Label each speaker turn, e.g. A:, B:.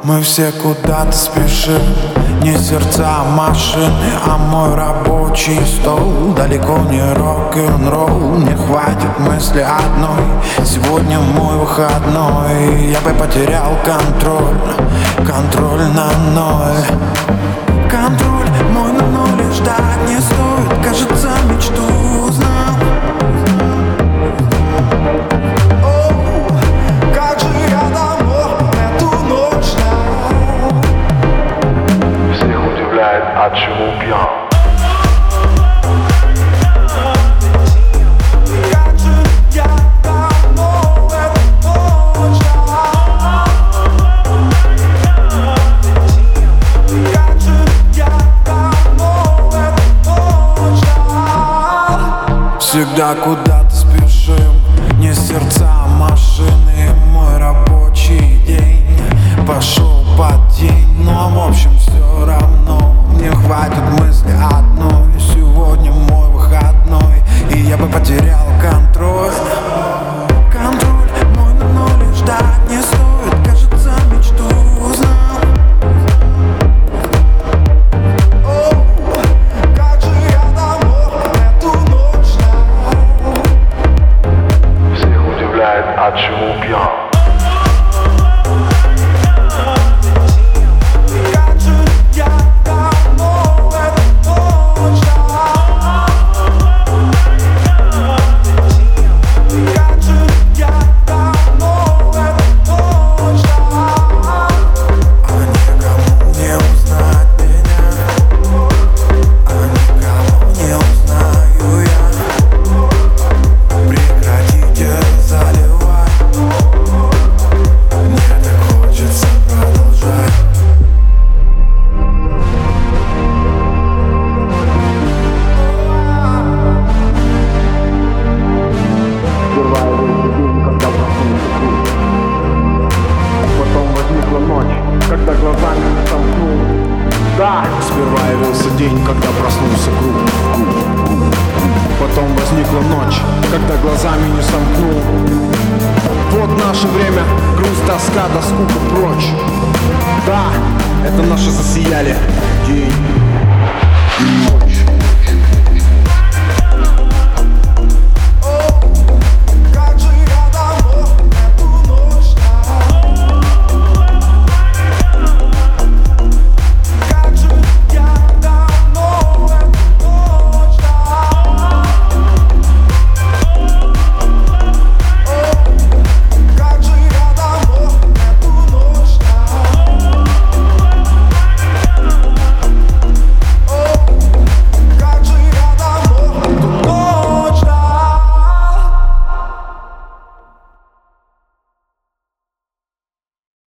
A: Мы все куда-то спешим, не сердца, а машины, а мой рабочий стол. Далеко не рок-н-ролл, не хватит мысли одной. Сегодня мой выходной, я бы потерял контроль, контроль на ноль. Контроль мой на ноль, ждать не стоит, кажется, мечту узнал.
B: А чему пьян?
A: Как же я давно этого ждал. Как же я давно этого ждал. Всегда куда-то спешим, не сердца, а машины. Мой рабочий день пошел под день, но в общем все равно. Не хватит мысли одной, сегодня мой выходной, и я бы потерял контроль. Контроль мой на ноль, ждать не стоит, кажется, мечту узнал. О, как же я давно эту ночь ждал.
B: Всех удивляет, а чему пьян? Когда глазами не сомкнул. Да!
C: Сперва явился день, когда проснулся круг. Потом возникла ночь, когда глазами не сомкнул. Вот наше время, грусть, тоска, да скука прочь. Да, это наши засияли день.